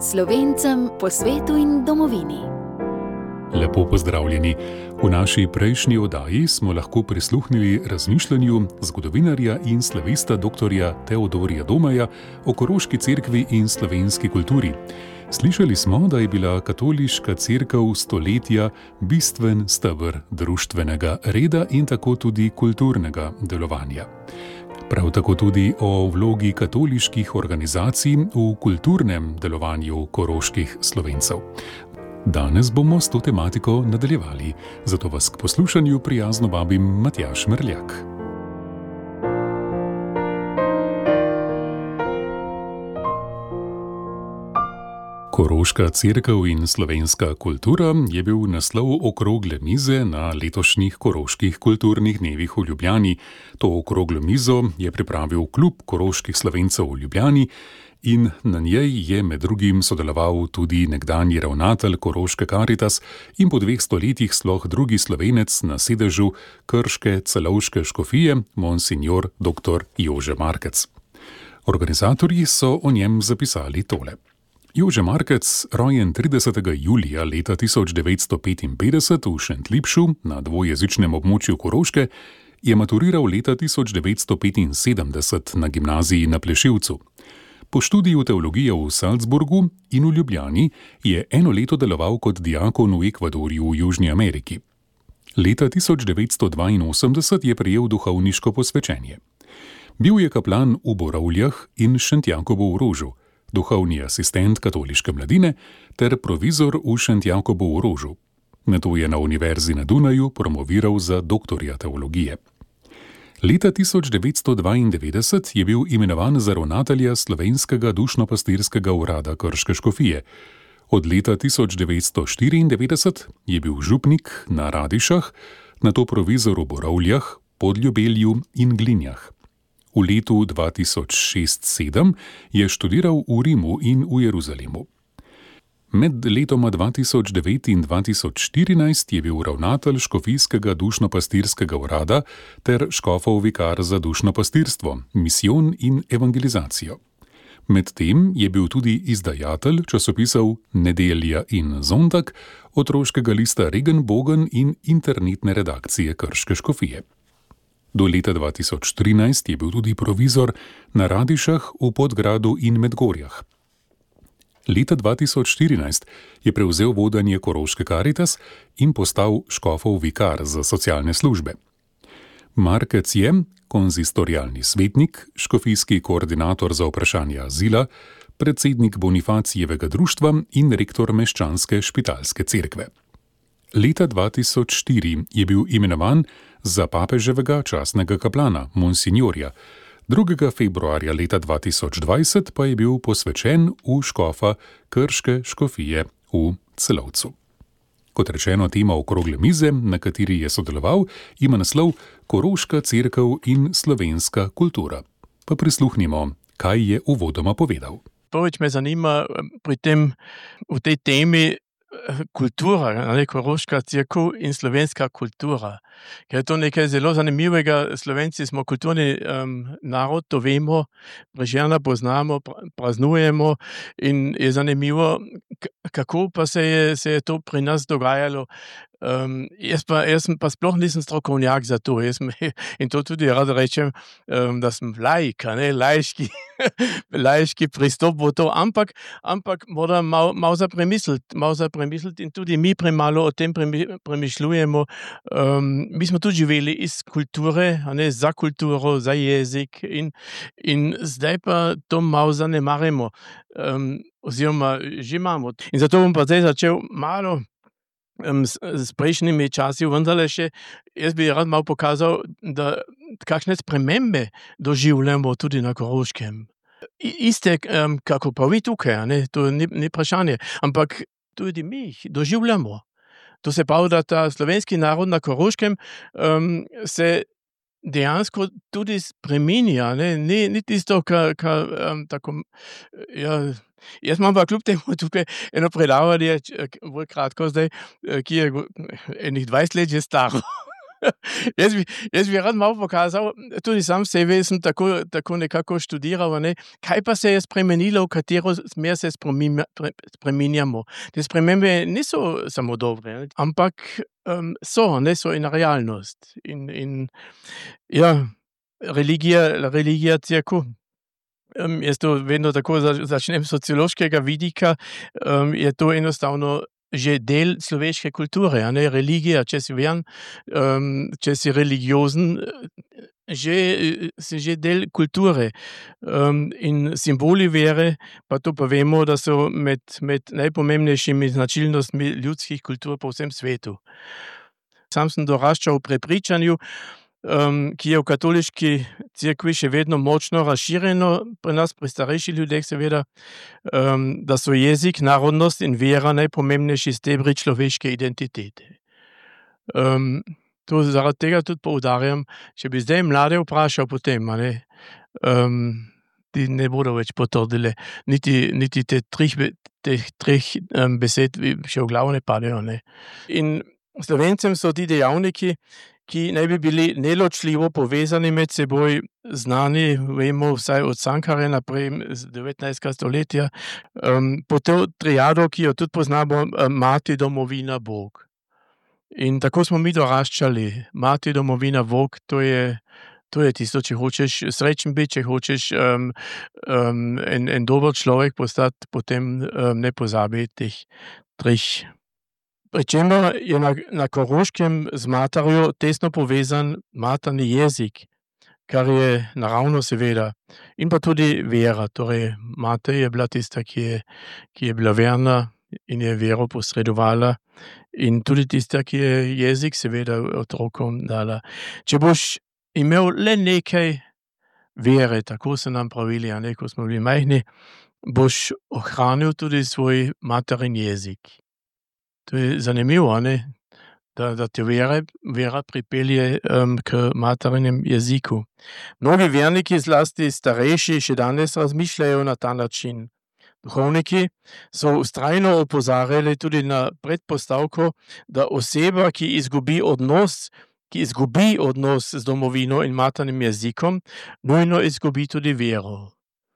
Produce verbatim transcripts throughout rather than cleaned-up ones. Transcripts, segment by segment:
Slovencem po svetu in domovini. Lepo pozdravljeni. V naši prejšnji oddaji smo lahko prisluhnili razmišljanju zgodovinarja in slavista doktorja Teodorija Domaja o Koroški cerkvi in slovenski kulturi. Slišali smo, da je bila katoliška cerkev stoletja bistven steber društvenega reda in tako tudi kulturnega delovanja. Prav tako tudi o vlogi katoliških organizacij v kulturnem delovanju koroških Slovencev. Danes bomo s to tematiko nadaljevali, zato vas k poslušanju prijazno vabim Matjaž Merljak. Koroška cerkev in slovenska kultura je bil naslov okrogle mize na letošnjih koroških kulturnih dnevih v Ljubljani. To okroglo mizo je pripravil Klub koroških Slovencev v Ljubljani in na njej je med drugim sodeloval tudi nekdanji ravnatelj Koroške Karitas in po dveh stoletjih sploh drugi Slovenec na sedežu krške celovške škofije, monsignor doktor Jože Markec. Organizatorji so o njem zapisali tole. Jože Markec, rojen tridesetega julija leta tisoč devetsto petinpetdeset v Šentlipšu na dvojezičnem območju Koroške, je maturiral leta tisoč devetsto petinsedemdeset na gimnaziji na Plešivcu. Po študiju teologije v Salzburgu in v Ljubljani je eno leto deloval kot diakon v Ekvadorju v Južni Ameriki. Leta tisoč devetsto dvainosemdeset je prejel duhovniško posvečenje. Bil je kaplan v Borovljah in Šentjakobu v Rožu, duhovni asistent katoliške mladine ter provizor v Šentjakobu v Rožu. Nato je na Univerzi na Dunaju promoviral za doktorja teologije. Leta tisoč devetsto dvaindevetdeset je bil imenovan za ravnatelja Slovenskega dušno-pastirskega urada Krške škofije. Od leta tisoč devetsto štiriindevetdeset je bil župnik na Radišah, nato provizor v Borovljah, Podljubelju in Glinjah. V letu dva tisoč šest sedem je študiral v Rimu in v Jeruzalemu. Med letoma dva tisoč devet in dva tisoč štirinajst je bil ravnatelj Škofijskega dušno-pastirskega urada ter škofov vikar za dušno pastirstvo, misijon in evangelizacijo. Medtem je bil tudi izdajatelj časopisov Nedelja in Zondag, otroškega lista Regenbogen in internetne redakcije Krške škofije. Do leta dva tisoč trinajst je bil tudi provizor na Radišah v Podgradu in Medgorjah. Leta dva tisoč štirinajst je prevzel vodenje Koroške Karitas in postal škofov vikar za socialne službe. Markec je konzistorialni svetnik, škofijski koordinator za vprašanje azila, predsednik Bonifacijevega društva in rektor Meščanske špitalske cerkve. Leta dva tisoč štiri je bil imenovan za papeževega častnega kaplana, monsignorja. drugega februarja leta dva tisoč dvajset pa je bil posvečen v škofa Krške škofije v Celovcu. Kot rečeno, tema okrogle mize, na kateri je sodeloval, ima naslov Koroška cerkev in slovenska kultura. Pa prisluhnimo, kaj je uvodoma povedal. Prvič me zanima pri tem, v tej temi kultura, ne, Koroška cerkev in slovenska kultura. Ker je to nekaj zelo zanimivega. Slovenci smo kulturni um, narod, to vemo, Brežana poznamo, praznujemo in je zanimivo, kako pa se je, se je to pri nas dogajalo. Um, jaz, pa, jaz pa sploh nisem strokovnjak za to. Jaz sem, in to tudi rad rečem, um, da sem laik, ne, laiški, laiški pristop v to, ampak, ampak moram malo mal za premisliti, malo za premisliti in tudi mi premalo o tem premišljujemo. Um, mi smo tudi živeli iz kulture, ne, za kulturo, za jezik in, in zdaj pa to malo zanemarimo, um, oziroma že imamo. In zato bom pa zdaj začel malo S, s prejšnjimi časi, vendarle še, jaz bi rad malo pokazal, da kakšne spremembe doživljamo tudi na Koroškem. I, iste, um, kako pa vi tukaj, ne? To ni, ni vprašanje, ampak tudi mi jih doživljamo. To se pravi, da ta slovenski narod na Koroškem um, se dejansko tudi spreminja, ne, ni, ni tisto, kar, kar um, tako, ja, jaz imam pa kljub temu tukaj eno predavanje, bolj kratko zdaj, ki je enih dvajset let že staro. Jaz bi, jaz bi rad malo pokazal, tudi sam sebe sem tako, tako nekako študiral, ne, kaj pa se je spremenilo, v katero smer se spremima- pre- spreminjamo. Te spremembe niso samo dobre, ne, ampak um, so, ne, so ena realnost. In, in ja, religija, religija cerkev. Um, jaz to vedno tako za- začnem s sociološkega vidika, um, je to enostavno že del človeške kulture, a ne, religija, če si veren, um, če si religiozen, že, si že del kulture. Um, in simboli vere, pa to pa vemo, da so med, med najpomembnejšimi značilnostmi ljudskih kultur po vsem svetu. Sam sem doraščal v prepričanju, um, ki je v katoliški cerkvi še vedno močno razširjeno, pri nas, pri starejših ljudeh seveda, um, da so jezik, narodnost in vera najpomembnejši stebri človeške identitete. Um, to zaradi tega tudi poudarjam, če bi zdaj mlade vprašal potem, a ne, um, ti ne bodo več potrdili, niti, niti te trih, be- teh treh um, besed še v glavo ne padejo, ne. In Slovencem so ti dejavniki, ki naj bi bili neločljivo povezani med seboj, znani, vemo, vsaj od Cankarja naprej, z devetnajstega stoletja, um, po to triado, ki jo tudi poznamo, um, mati, domovina, Bog. In tako smo mi doraščali. Mati, domovina, Bog, to je, to je tisto, če hočeš srečen biti, če hočeš um, um, en, en dober človek postati, potem um, ne pozabi teh treh. Pričemer je na, na Koroškem z materjo tesno povezan materni jezik, kar je naravno seveda. In pa tudi vera, torej mati je bila tista, ki je, ki je bila verna in je vero posredovala, in tudi tista, ki je jezik seveda otrokom dala. Če boš imel le nekaj vere, tako so nam pravili, a ne, ko smo bili majhni, boš ohranil tudi svoj materin jezik. To je zanimivo, a ne, da, da te vera, vera pripelje um, k materinem jeziku. Mnogi verniki, zlasti starejši, še danes razmišljajo na ta način. Duhovniki so vztrajno opozarjali tudi na predpostavko, da oseba, ki izgubi odnos, ki izgubi odnos z domovino in maternim jezikom, nujno izgubi tudi vero.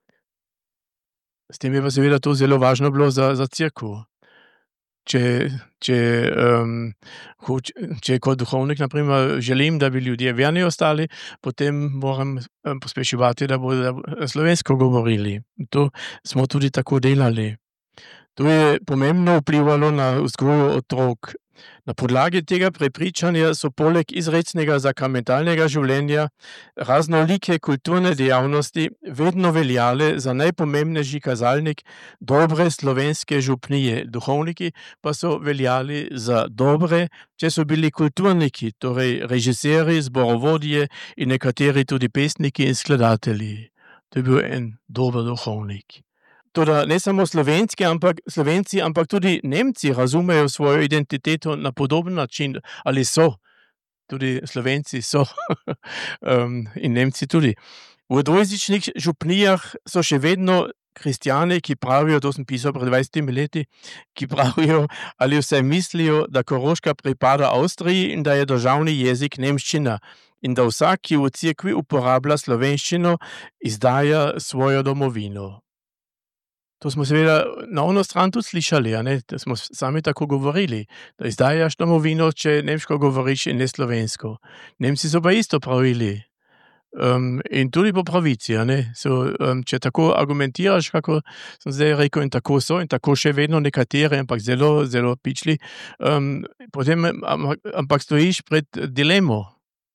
S tem je pa seveda to zelo važno bilo za, za cerkev. Če, če, um, hoč, če kot duhovnik, na primer, želim, da bi ljudje verni ostali, potem moram um, pospeševati, da bodo slovensko govorili. To smo tudi tako delali. To je pomembno vplivalo na vzgojo otrok. Na podlagi tega prepričanja so poleg izrecnega sakramentalnega življenja raznolike kulturne dejavnosti vedno veljale za najpomembnejši kazalnik dobre slovenske župnije. Duhovniki pa so veljali za dobre, če so bili kulturniki, torej režiserji, zborovodje in nekateri tudi pesniki in skladatelji. To je bil en dober duhovnik. Toda ne samo slovenski, ampak, Slovenci, ampak tudi Nemci razumejo svojo identiteto na podoben način, ali so. Tudi Slovenci so um, in Nemci tudi. V dvojezičnih župnijah so še vedno kristjani, ki pravijo, to sem pisal pred dvajsetimi leti, ki pravijo ali vsaj mislijo, da Koroška pripada Avstriji in da je državni jezik nemščina. In da vsak, ki v cerkvi uporablja slovenščino, izdaja svojo domovino. To smo seveda na ono stran tudi slišali, a ne, da smo sami tako govorili, da izdajaš domovino, če nemško govoriš in ne slovensko. Nemci so pa isto pravili. Um, in tudi po pravici, a ne. So, um, če tako argumentiraš, kako sem zdaj rekel, in tako so, in tako še vedno nekateri, ampak zelo, zelo pičli, um, potem, ampak stojiš pred dilemo.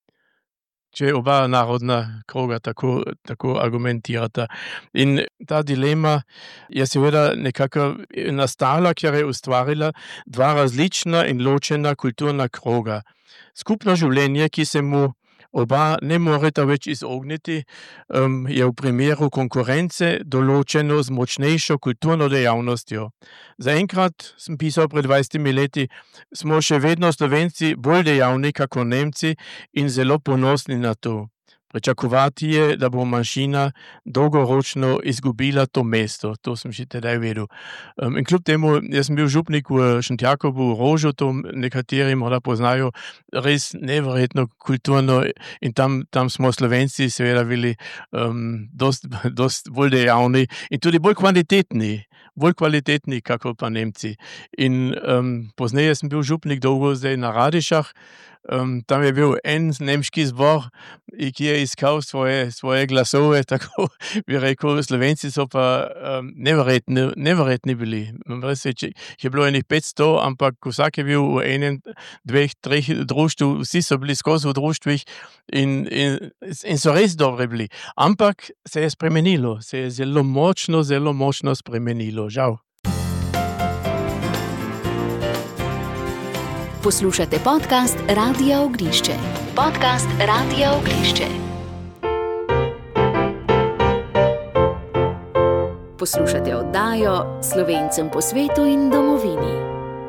Če oba narodna kroga tako, tako argumentirata. In ta dilema je seveda nekako nastala, ker je ustvarila dva različna in ločena kulturna kroga. Skupno življenje, ki se mu oba ne moreta več izogniti, um, je v primeru konkurence določeno z močnejšo kulturno dejavnostjo. Zaenkrat, sem pisal pred dvajsetimi leti, smo še vedno Slovenci bolj dejavni kako Nemci in zelo ponosni na to. Pričakovati je, da bo manjšina dolgoročno izgubila to mesto. To sem že tedaj vedel. Um, in kljub temu, jaz sem bil župnik v Šentjakobu, v Rožu, to nekateri morda poznajo, res neverjetno kulturno in tam, tam smo Slovenci seveda bili um, dost, dost bolj dejavni in tudi bolj kvalitetni. bolj kvalitetni, kako pa Nemci. In um, pozneje sem bil župnik dolgo zdaj na Radišah, um, tam je bil en nemški zbor, ki je iskal svoje, svoje glasove, tako bi rekel, Slovenci so pa um, neverjetni, neverjetni bili. Res je, če, je bilo enih petsto, ampak vsak je bil v enem, dveh, treh društvu, vsi so bili skozi v društvih in, in, in so res dobri bili. Ampak se je spremenilo, se je zelo močno, zelo močno spremenilo. Žal. Poslušate podcast Radia Ognišče. Podcast Radia Ognišče. Poslušate oddajo Slovencem po svetu in domovini.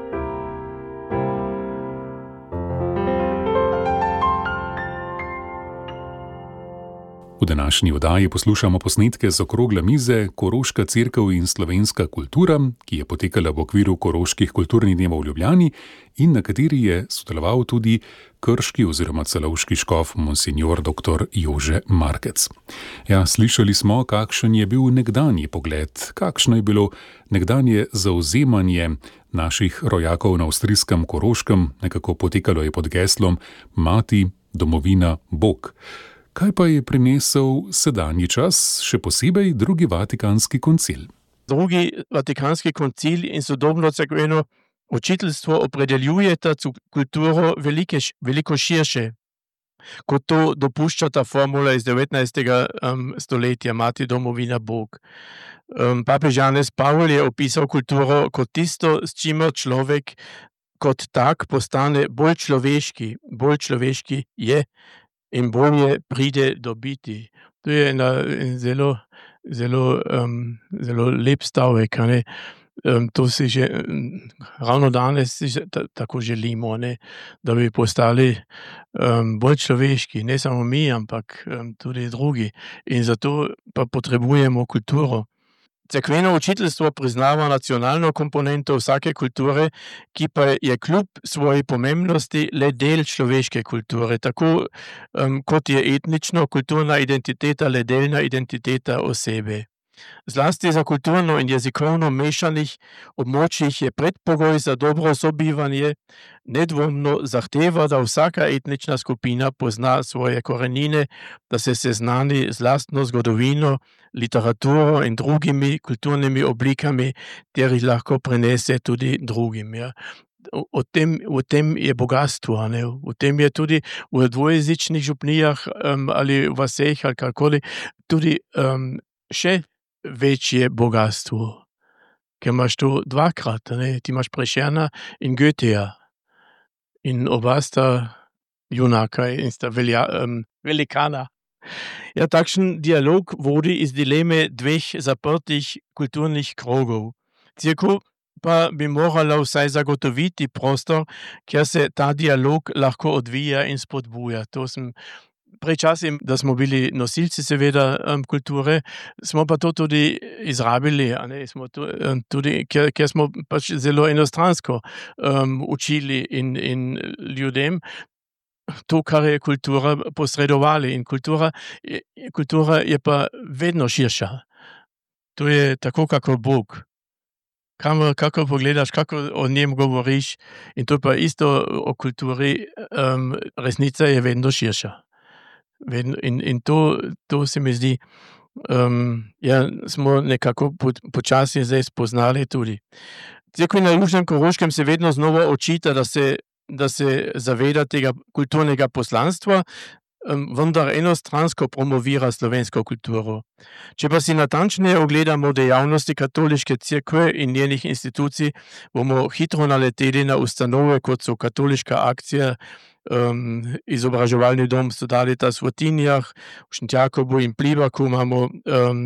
V današnji oddaji poslušamo posnetke z okrogle mize Koroška cerkev in slovenska kultura, ki je potekala v okviru Koroških kulturnih dnevov v Ljubljani in na kateri je sodeloval tudi krški oziroma celovški škof monsignor dr. Jože Markec. Ja, slišali smo, kakšen je bil nekdanji pogled, kakšno je bilo nekdanje zauzemanje naših rojakov na avstrijskem Koroškem, nekako potekalo je pod geslom Mati, domovina, Bog. Kaj pa je prinesel sedanji čas, še posebej drugi Vatikanski koncil? Drugi Vatikanski koncil in sodobno cerkveno učiteljstvo opredeljujeta kulturo velike, veliko širše, kot to dopušča ta formula iz devetnajstega Um, stoletja, Mati, domovina, Bog. Um, papež Janez Pavel je opisal kulturo kot tisto, s čimer človek kot tak postane bolj človeški, bolj človeški je in bolje pride do biti. To je ena, en zelo, zelo, um, zelo lep stavek. Um, to si že ravno danes si že, ta, tako želimo, ne? Da bi postali um, bolj človeški, ne samo mi, ampak um, tudi drugi. In zato pa potrebujemo kulturo. Cerkveno učiteljstvo priznava nacionalno komponento vsake kulture, ki pa je kljub svoji pomembnosti le del človeške kulture, tako um, kot je etnično-kulturna identiteta le delna identiteta osebe. Zlasti za kulturno in jezikovno mešanih območjih je predpogoj za dobro sobivanje nedvomno zahteva, da vsaka etnična skupina pozna svoje korenine, da se seznani z lastno zgodovino, literaturo in drugimi kulturnimi oblikami, ter jih lahko prenese tudi drugim. Ja. O tem, v tem je bogatstvo, ne? V tem je tudi v dvojezičnih župnijah um, ali vaseh ali karkoli tudi um, še večje bogatstvo, ker imaš to dvakrat, ne? Ti imaš Prešerna in Goetheja in oba sta junaka in sta velja, um, velikana. Ja, takšen dialog vodi iz dileme dveh zaprtih kulturnih krogov. Cerkev pa bi morala vsaj zagotoviti prostor, kjer se ta dialog lahko odvija in spodbuja. To sem pred časom, da smo bili nosilci seveda um, kulture, smo pa to tudi izrabili, a ne, smo to, um, tudi, ker, ker smo pač zelo enostransko um, učili in, in ljudem to, kar je kultura, posredovali. In kultura, kultura je pa vedno širša. To je tako, kako Bog. Kamor, kako pogledaš, kako o njem govoriš, in to pa isto o kulturi, um, resnica je vedno širša. Vedno, in in to, to se mi zdi, um, ja, smo nekako po, počasi zdaj spoznali tudi. Cerkev na Južnem Koroškem se vedno znova očita, da se, da se zaveda tega kulturnega poslanstva, um, vendar enostransko promovira slovensko kulturo. Če pa si natančneje ogledamo dejavnosti katoliške cerkve in njenih institucij, bomo hitro naleteli na ustanove, kot so Katoliška akcija, Um, izobraževalni dom Sodalitas v Tinjah, v Šentjakobu in Plibaku imamo um,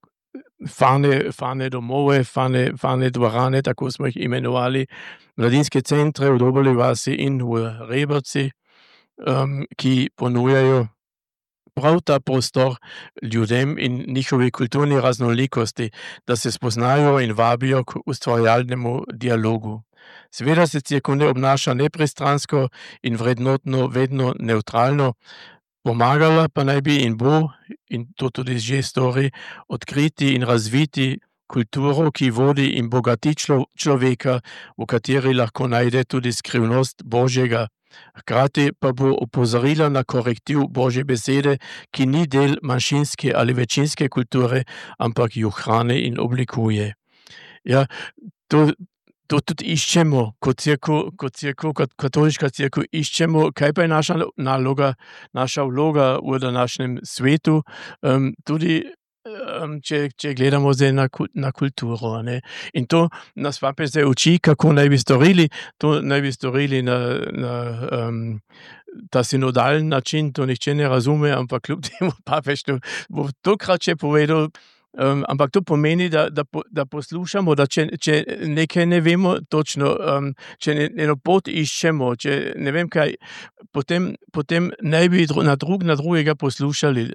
fane, fane domove, fane, fane dvorane, tako smo jih imenovali, mladinske centre v Doboli vasi in v Rebrci, um, ki ponujajo prav ta prostor ljudem in njihovi kulturni raznolikosti, da se spoznajo in vabijo k ustvarjalnemu dialogu. Seveda se cerkev ne obnaša nepristransko in vrednotno vedno nevtralno, pomagala pa naj bi in bo, in to tudi že stori, odkriti in razviti kulturo, ki vodi in bogati človeka, v kateri lahko najde tudi skrivnost Božjega. Hkrati pa bo opozorila na korektiv Božje besede, ki ni del manjšinske ali večinske kulture, ampak jo hrani in oblikuje. Ja, to, to tudi iščemo kot cerkev, kot cerkev, kot katoliška cerkev iščemo, kaj pa je naša naloga, naša vloga v današnjem svetu, um, tudi um, če, če gledamo zdaj na, na kulturo. Ne? In to nas papež zdaj uči, kako naj bi storili, to naj bi storili na, na um, ta sinodalen način, to nihče ne razume, ampak kljub temu papež to bo tokrat še povedal. Um, ampak to pomeni, da, da, da poslušamo, da če, če nekaj ne vemo točno, um, če ne, eno pot iščemo, če ne vem kaj, potem, potem naj bi na, drug, na drugega poslušali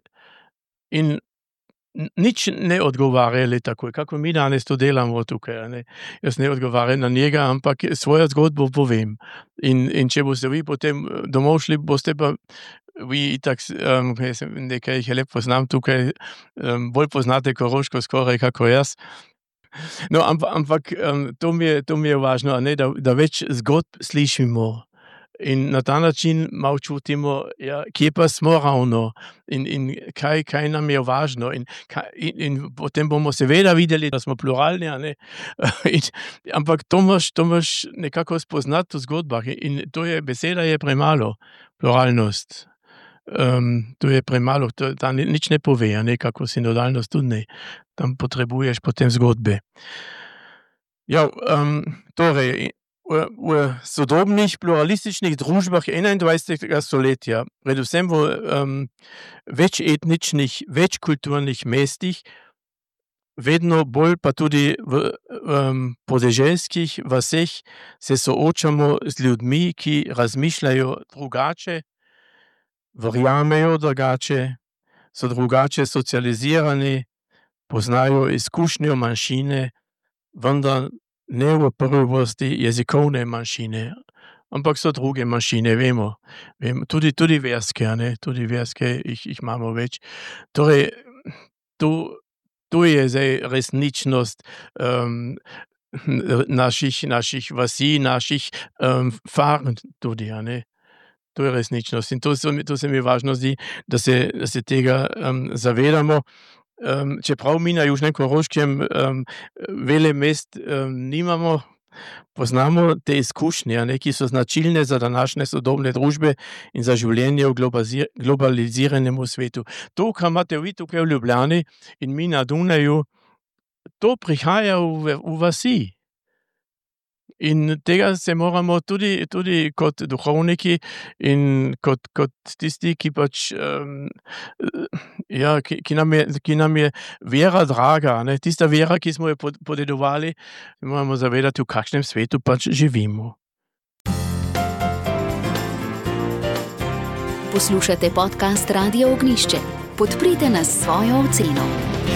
in nič ne odgovarjali takoj, kako mi danes to delamo tukaj. Ne? Jaz ne odgovarjam na njega, ampak svojo zgodbo povem. In, in če boste vi potem domov šli, boste pa vi itak, um, nekaj jih je lep poznam tukaj, um, bolj poznate Koroško skoraj kako jaz. No, ampak, ampak um, to, mi je, to mi je važno, ne, da, da več zgodb slišimo in na ta način malo čutimo, ja, kje pa smo ravno in, in kaj, kaj nam je važno. In, kaj, in, in potem bomo seveda videli, da smo pluralni, ne? in, ampak to moš, to moš nekako spoznati v zgodbah in to je, beseda je premalo, pluralnost. Um, to je premalo, to, ta nič ne pove, ne, kako sinodalnost tudi ne. Tam potrebuješ potem zgodbe. Ja, um, torej, v, v sodobnih pluralističnih družbah enaindvajsetega stoletja, predvsem v um, večetničnih, večkulturnih mestih, vedno bolj pa tudi v um, podeželskih vaseh se soočamo z ljudmi, ki razmišljajo drugače, verjamejo drugače, so drugače socializirani, poznajo izkušnjo manjšine, vendar ne v prvi vrsti jezikovne manjšine, ampak so druge manjšine, vemo, vemo tudi, tudi verske, ne? Tudi verske jih, jih imamo več. Torej, to, to je zdaj resničnost um, naših, naših vasi, naših um, farm tudi, ne? To je resničnost in to, to se mi važno zdi, da se, da se tega um, zavedamo. Um, čeprav mi na Južnem Koroškem um, vele mest um, nimamo, poznamo te izkušnje, ne, ki so značilne za današnje sodobne družbe in za življenje v globaliziranem svetu. To, kar imate vi tukaj v Ljubljani in mi na Dunaju, to prihaja v, v vasi. In tega se moramo tudi, tudi kot duhovniki in kot, kot tisti, ki pač, um, ja, ki, ki, nam je, ki nam je vera draga, ne? Tista vera, ki smo jo podedovali, moramo zavedati, v kakšnem svetu pač živimo. Poslušate podcast Radio Ognjišče. Podprite nas s svojo oceno.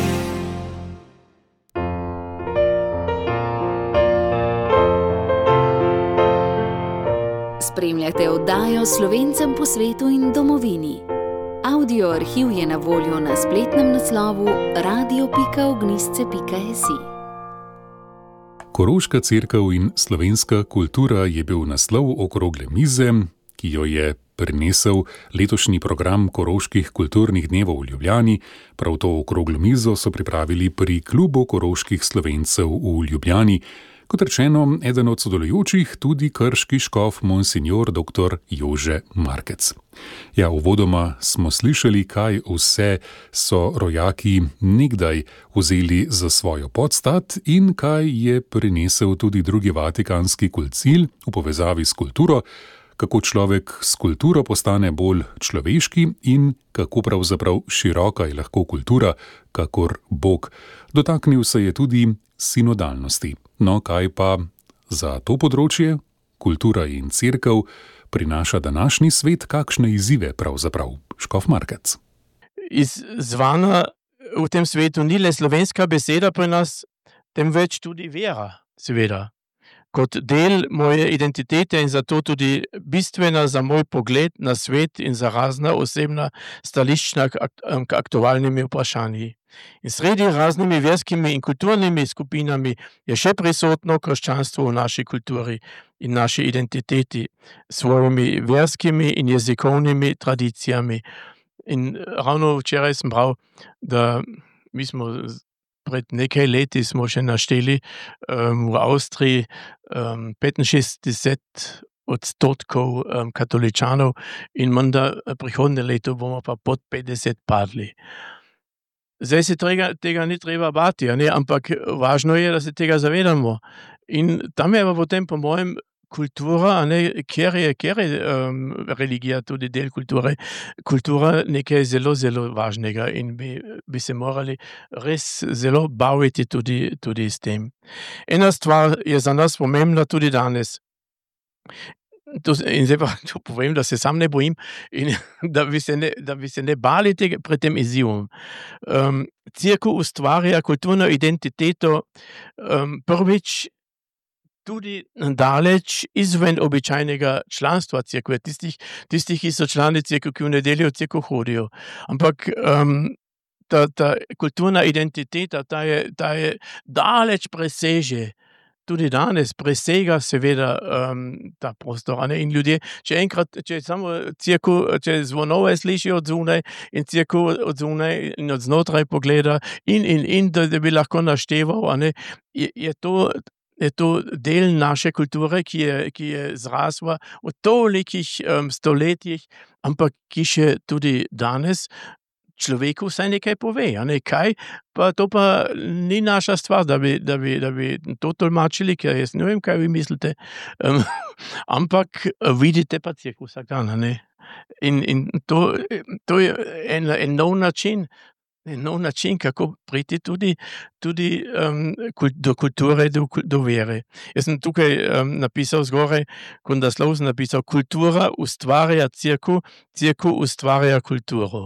Spremljate oddajo Slovencem po svetu in domovini. Audio arhiv je na voljo na spletnem naslovu radio pika ognjišče pika si. Koroška cerkev in slovenska kultura je bil naslov okrogle mize, ki jo je prinesel letošnji program Koroških kulturnih dnevov v Ljubljani. Prav to okroglo mizo so pripravili pri Klubu koroških Slovencev v Ljubljani. Kot rečeno, eden od sodelujočih tudi krški škof monsignor doktor Jože Markec. Ja, uvodoma smo slišali, kaj vse so rojaki nekdaj vzeli za svojo podstat in kaj je prinesel tudi drugi vatikanski koncil v povezavi s kulturo, kako človek s kulturo postane bolj človeški in kako pravzaprav široka je lahko kultura, kakor Bog. Dotaknil se je tudi sinodalnosti. No, kaj pa za to področje, kultura in cerkev, prinaša današnji svet, kakšne izzive pravzaprav? Škof Markec. izzvana v tem svetu ni le slovenska beseda pri nas, temveč tudi vera, seveda. Kot del moje identitete in zato tudi bistvena za moj pogled na svet in za razna osebna stališča k, k aktualnimi vprašanji. In sredi raznimi verskimi in kulturnimi skupinami je še prisotno krščanstvo v naši kulturi in naši identiteti, svojimi verskimi in jezikovnimi tradicijami. In ravno včeraj sem bral, da mi smo pred nekaj leti smo še našteli um, v Avstriji um, petinšestdeset odstotkov um, katoličanov in menda prihodnje leto bomo pa pod petdeset padli. Zdaj se tega, tega ni treba bati, ne? Ampak važno je, da se tega zavedamo. In tam je pa potem po mojem kultura, ne, kjer je, kjer je um, religija tudi del kulture, kultura nekaj zelo, zelo važnega in bi, bi se morali res zelo baviti tudi, tudi s tem. Ena stvar je za nas pomembna tudi danes. To, in zdaj pa to povem, da se sam ne bojim in da bi se ne, da bi se ne bali tega pred tem izzivom. Um, Cirkev ustvarja kulturno identiteto um, prvič tudi daleč izven običajnega članstva cerkve, tistih, tistih, ki so člani cerkve, ki v nedeljo v cerkev hodijo. Ampak um, ta, ta kulturna identiteta, ta je, ta je daleč preseže, tudi danes presega seveda um, ta prostor. Ne? In ljudje, če enkrat, če samo cerkev, če zvonove slišijo od zunaj in cerkev od zunaj in od znotraj pogleda in, in, in da, da bi lahko našteval, a ne, je, je to je to del naše kulture, ki je, ki je zrasla v tolikih um, stoletjih, ampak ki še tudi danes človeku vsaj nekaj pove, a ne, kaj, pa to pa ni naša stvar, da bi, da bi, da bi to tolmačili, ker jaz ne vem, kaj vi mislite, um, ampak vidite pa cerkev vsak dan, a ne. In, in to, to je en, en nov način, nov način, kako priti tudi, tudi um, do kulture, do, do vere. Jaz sem tukaj um, napisal zgoraj, kot naslov sem napisal, kultura ustvarja cerkev, cerkev ustvarja kulturo.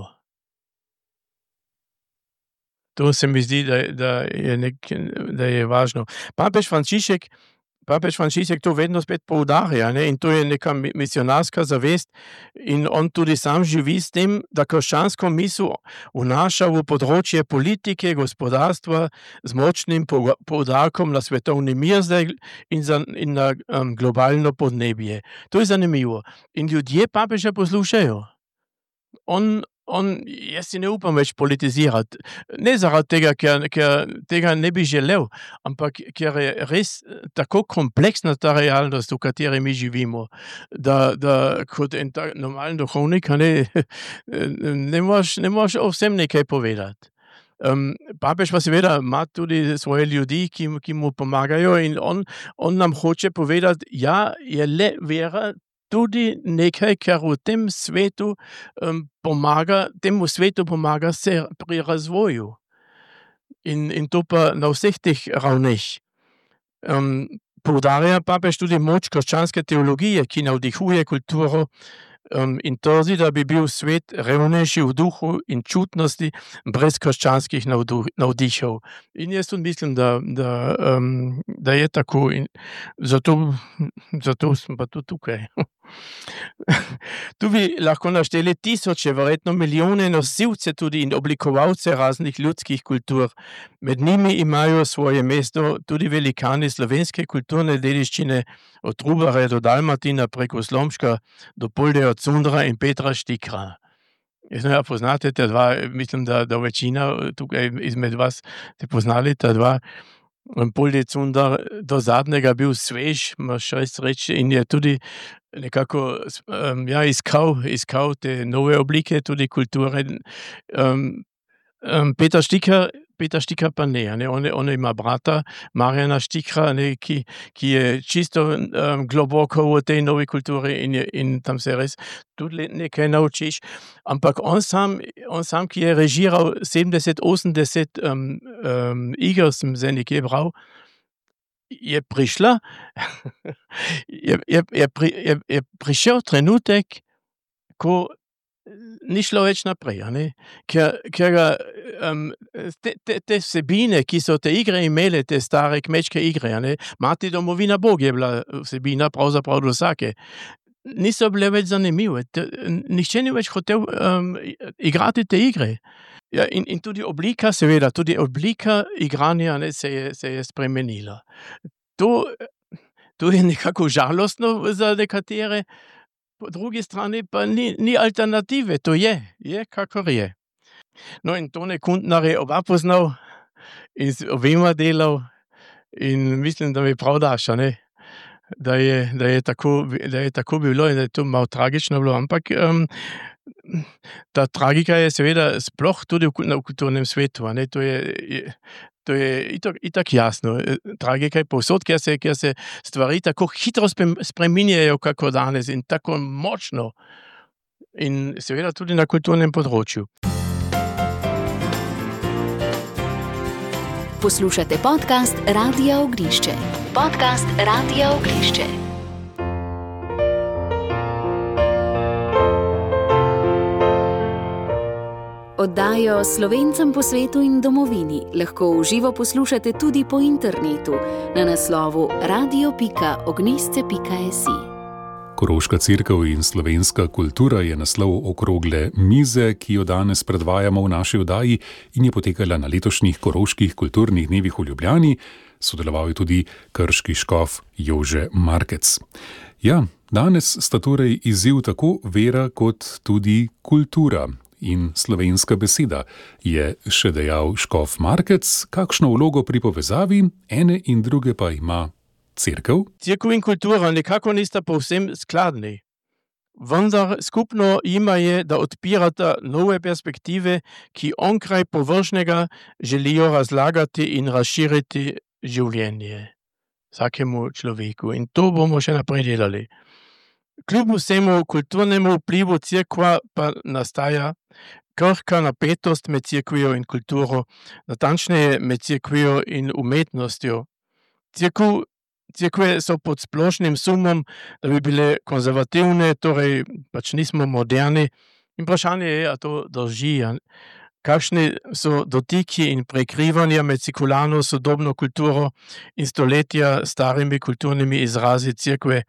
To se mi zdi, da, da, je, nek, da je važno. Papež Frančišek Papež Frančišek to vedno spet poudarja, ne? In to je neka misionarska zavest in on tudi sam živi s tem, da krščansko misel vnaša v področje politike, gospodarstva z močnim poudarkom na svetovni mir zdaj in, za, in na um, globalno podnebje. To je zanimivo. In ljudje papeža poslušajo. On On, jaz si ne upam več politizirati. Ne zaradi tega, ker, ker tega ne bi želel, ampak ker je res tako kompleksna ta realnost, v kateri mi živimo, da, da kot en tak normalen duhovnik ne, ne moreš, ne moreš o vsem nekaj povedati. Um, papež pa seveda ima tudi svoje ljudi, ki, ki mu pomagajo in on, on nam hoče povedati, ja, je le vera tudi nekaj, kar v tem svetu um, pomaga, temu svetu pomaga se pri razvoju. In, in to pa na vseh teh ravneh. Um, poudarja papež tudi moč krščanske teologije, ki navdihuje kulturo um, in trdi, da bi bil svet revnejši v duhu in čutnosti brez krščanskih navdihov. In jaz tudi mislim, da, da, um, da je tako in zato, zato sem pa tudi tukaj. Tu bi lahko našteli tisoče, verjetno milijone nosilce tudi in oblikovalce raznih ljudskih kultur. Med njimi imajo svoje mesto tudi velikani slovenske kulturne dediščine, od Trubarja do Dalmatina, preko Slomška do Poldeja, Cundra in Petra Štikra. Jaz ne ja, poznate ta dva, mislim, da, da večina tukaj izmed vas te poznali ta dva. Poldej Cundar do zadnjega bil svež, imaš res reči, in je tudi nekako um, ja, iskal, iskal te nove oblike, tudi kulture. Um, um, Peter Štikar, Peter Štikar pa ne, ne? On, on ima brata Marjana Štikra, ne? Ki, ki je čisto um, globoko v tej novi kulturi in, je, in tam se res tudi nekaj naučiš. Ampak on sam, on sam, ki je režiral sedemdeset osemdeset um, um, iger, sem zdaj nekje bral, je prišla, je, je, je, pri, je, je prišel trenutek, ko ni šlo več naprej, a ne? Ker, ker um, te, te, te vsebine, ki so te igre imele, te stare kmečke igre, a ne? Mati domovina Bog je bila vsebina pravzaprav do vsake. Niso bile več zanimive. Nihče ni več hotel um, igrati te igre. Ja, in, in tudi oblika, seveda, tudi oblika igranja, ne, se, je, se je spremenila. To, to je nekako žalostno za nekatere, po drugi strani pa ni, ni alternative, to je, je kakor je. No in Tone Kuntner je oba poznal in z obema delal in mislim, da mi prav daš, ne? Da je, da je tako, da je tako bilo in da je to malo tragično bilo, ampak um, ta tragika je seveda sploh tudi v, v kulturnem svetu, ne? To je, je To je itak, itak jasno. Tragika je povsod, ker se, ker se stvari tako hitro spreminjajo, kako danes in tako močno. In seveda tudi na kulturnem področju. Poslušate podcast Radia Ognišče. Podcast Radia Ognišče. Oddajo Slovencem po svetu in domovini lahko v živo poslušate tudi po internetu na naslovu radio pika ognisce pika si. Koroška cerkev in slovenska kultura je naslov okrogle mize, ki jo danes predvajamo v naši oddaji in je potekala na letošnjih koroških kulturnih dnevih v Ljubljani. Sodeloval je tudi krški škof Jože Markec. Ja, danes sta torej izziv tako vera kot tudi kultura. In slovenska beseda, je še dejal škof Markec, kakšno vlogo pri povezavi, ene in druge pa ima cerkev? Cerkev in kultura nekako nista povsem skladni. Vendar skupno jima je, da odpirata nove perspektive, ki onkraj površnega želijo razlagati in razširiti življenje vsakemu človeku. In to bomo še naprej delali. Kljub vsemu kulturnemu vplivu cerkva pa nastaja krhka napetost med cerkvijo in kulturo, natančneje med cerkvijo in umetnostjo. Cerkev, cerkve so pod splošnim sumom, da bi bile konzervativne, torej pač nismo moderni. In vprašanje je, a to drži. Kakšni so dotiki in prekrivanja med sekularno sodobno kulturo in stoletja starimi kulturnimi izrazi cerkve.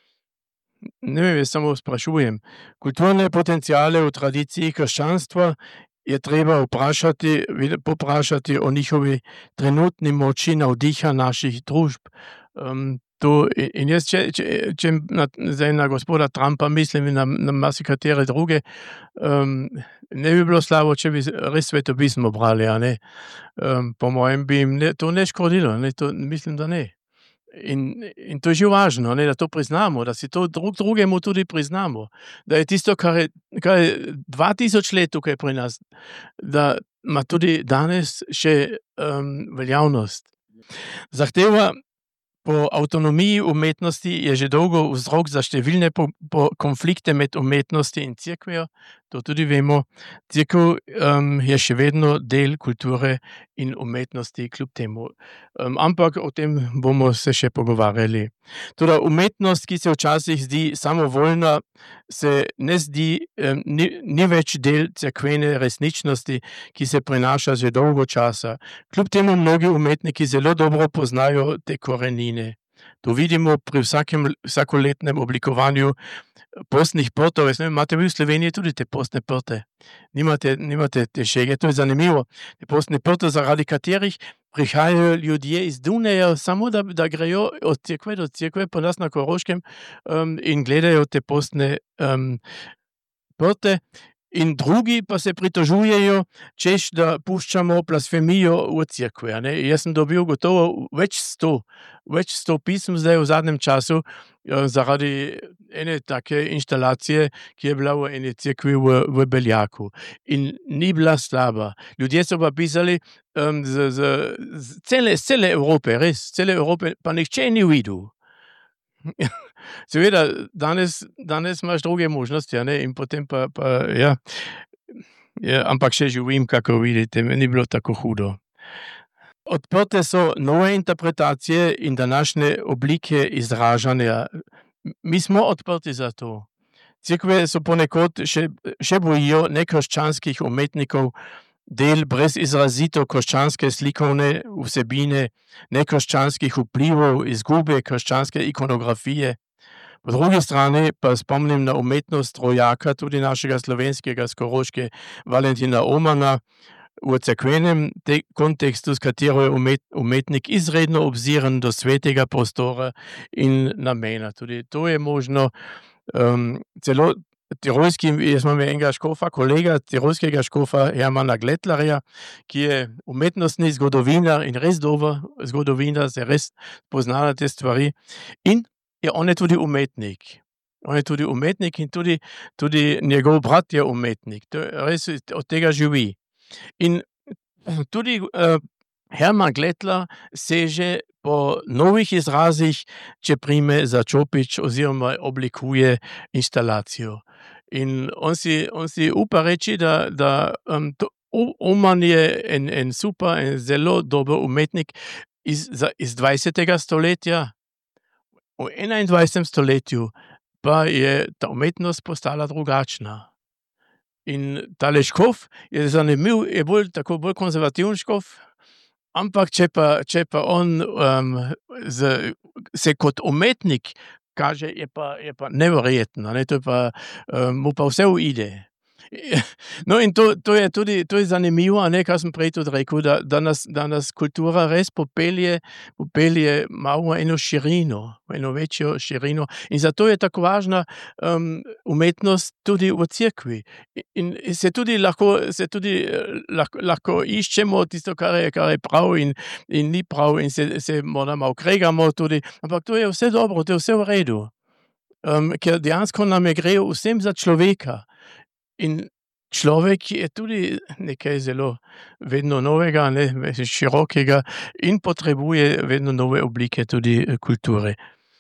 Ne vem, jaz samo sprašujem. Kulturne potenciale v tradiciji krščanstva je treba vprašati, poprašati o njihovi trenutni moči navdiha naših družb. Um, to, in jaz, če, če, če na, zdaj na gospoda Trumpa mislim in na, na marsikatere druge, um, ne bi bilo slabo, če bi res svetopismo brali, a ne? Um, po mojem bi jim ne, to ne škodilo, ne? To, mislim, da ne. In, in to je že važno, ne, da to priznamo, da si to drug drugemu tudi priznamo, da je tisto, kar je, kar je dva tisoč let tukaj pri nas, da ima tudi danes še um, veljavnost. Zahteva po avtonomiji umetnosti je že dolgo vzrok za številne po, po konflikte med umetnosti in cerkvijo, to tudi vemo. Cerkev um, je še vedno del kulture in umetnosti kljub temu. Um, ampak o tem bomo se še pogovarjali. Toda umetnost, ki se včasih zdi samovoljna, se ne zdi, um, ni, ni več del cerkvene resničnosti, ki se prenaša že dolgo časa. Kljub temu mnogi umetniki zelo dobro poznajo te korenine. To vidimo pri vsakem, vsakoletnem oblikovanju postnih prtov. Jaz ne vem, imate vi v Sloveniji tudi te postne prte? Nimate, nimate te šege, to je zanimivo. Te postne prte, zaradi katerih prihajajo ljudje iz Dunaja, samo da, da grejo od cerkve do cerkve po nas na Koroškem um, in gledajo te postne um, prte. In drugi pa se pritožujejo, češ, da puščamo blasfemijo v cerkvi. Jaz sem dobil gotovo več sto, več sto pism zdaj v zadnjem času zaradi ene take inštalacije, ki je bila v eni cerkvi v, v Beljaku. In ni bila slaba. Ljudje so pa pisali um, z, z, z cele, cele Evrope, res, cele Evrope, pa nihče ni videl. Seveda, danes, danes imaš druge možnosti, ne? In potem pa, pa ja, ja, ampak še živim, kako vidite, ni bilo tako hudo. Odprte so nove interpretacije in današnje oblike izražanja. Mi smo odprti za to. Cerkve so ponekod še, še bojijo nekrščanskih umetnikov, del brez izrazito krščanske slikovne vsebine, nekrščanskih vplivov, izgube krščanske ikonografije. Po drugi strani pa spomnim na umetnost rojaka, tudi našega slovenskega z Koroške, Valentina Omana, v cerkvenem kontekstu, s katero je umet, umetnik izredno obziren do svetega prostora in namena. Tudi to je možno. Um, celo tirolski, jaz imam enega škofa, kolega, tirolskega škofa Hermana Gletlerja, ki je umetnostni zgodovinar in res dober zgodovinar, se res pozna na te stvari. In je on je tudi umetnik. On je tudi umetnik in tudi, tudi njegov brat je umetnik. To je res od tega živi. In tudi uh, Herman Gletler seže po novih izrazih, če prime za čopič oziroma oblikuje instalacijo. In on si, on si upa reči, da, da um, to, Oman je en, en super, en zelo dober umetnik iz, za, iz dvajsetega stoletja. V enaindvajsetem stoletju pa je ta umetnost postala drugačna. In tale škof je zanimiv, je bolj, tako bolj konzervativen škof, ampak če pa, če pa on um, z, se kot umetnik kaže, je pa, je pa neverjetno, ne? To je pa, um, mu pa vse uide. No in to, to je tudi to je zanimivo, ne, kar sem prej tudi rekel, da, da, nas, da nas kultura res popelje, popelje malo eno širino, eno večjo širino. In zato je tako važna um, umetnost tudi v cerkvi. In se tudi lahko, se tudi lahko, lahko iščemo tisto, kar je, kar je prav in, in ni prav in se, se morda malo kregamo tudi, ampak to je vse dobro, to je vse v redu. Um, ker dejansko nam je gre vsem za človeka. In človek je tudi nekaj zelo vedno novega, ne, širokega in potrebuje vedno nove oblike tudi kulture.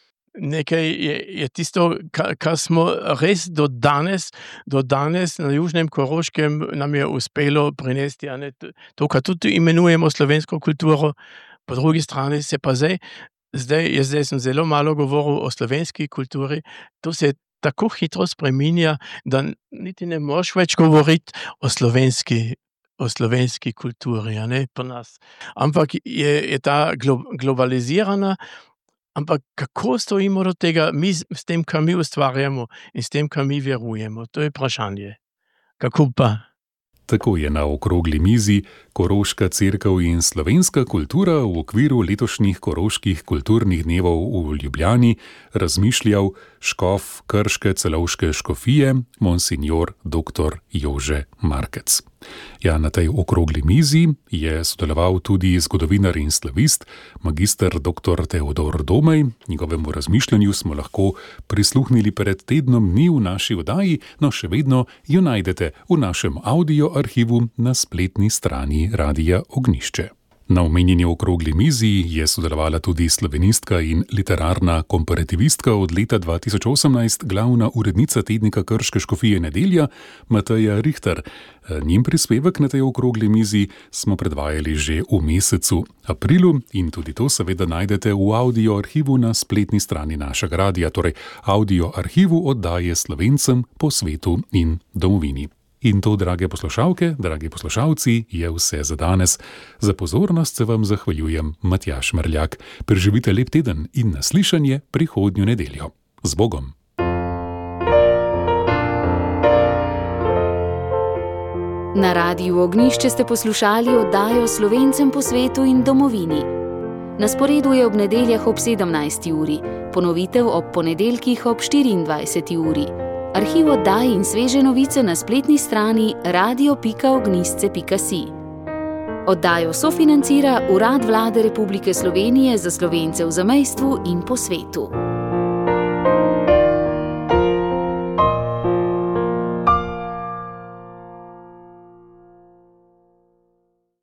Nekaj je, je tisto, kar, kar smo res do danes, do danes na Južnem Koroškem nam je uspelo prinesti, ne, to, kar tudi imenujemo slovensko kulturo, po drugi strani se pa zdaj, zdaj, jaz zdaj sem zelo malo govoril o slovenski kulturi, to se tako hitro spreminja, da niti ne moš več govoriti o slovenski, o slovenski kulturi, a ne, pri nas. Ampak je, je ta glo, globalizirana, ampak kako stojimo do tega, mi s tem, kar mi ustvarjamo in s tem, kar mi verujemo, to je vprašanje. Kako pa? Tako je na okrogli mizi Koroška cerkev in slovenska kultura v okviru letošnjih Koroških kulturnih dnevov v Ljubljani razmišljal škof Krške celovške škofije, monsignor doktor Jože Markec. Ja, na tej okrogli mizi je sodeloval tudi zgodovinar in slavist, magister doktor Teodor Domej. Njegovemu razmišljanju smo lahko prisluhnili pred tednom dni v naši oddaji, no še vedno jo najdete v našem audio arhivu na spletni strani Radia Ognišče. Na omenjeni okrogli mizi je sodelovala tudi slovenistka in literarna komparativistka od leta dva tisoč osemnajst, glavna urednica tednika Krške škofije Nedelja, Mateja Richter. Njim prispevek na tej okrogli mizi smo predvajali že v mesecu aprilu in tudi to seveda najdete v audio arhivu na spletni strani našega radia, torej audio arhivu oddaje Slovencem po svetu in domovini. In to, drage poslušalke, dragi poslušalci, je vse za danes. Za pozornost se vam zahvaljujem, Matjaž Merljak. Preživite lep teden in naslišanje prihodnjo nedeljo. Z Bogom! Na Radiu Ognišče ste poslušali oddajo Slovencem po svetu in domovini. Na sporedu je ob nedeljah ob sedemnajsti uri, ponovitev ob ponedeljkih ob štiriindvajseti uri. Arhiv oddaj in sveže novice na spletni strani radio pika ognisce pika si. Oddajo sofinancira Urad Vlade Republike Slovenije za Slovence v zamejstvu in po svetu.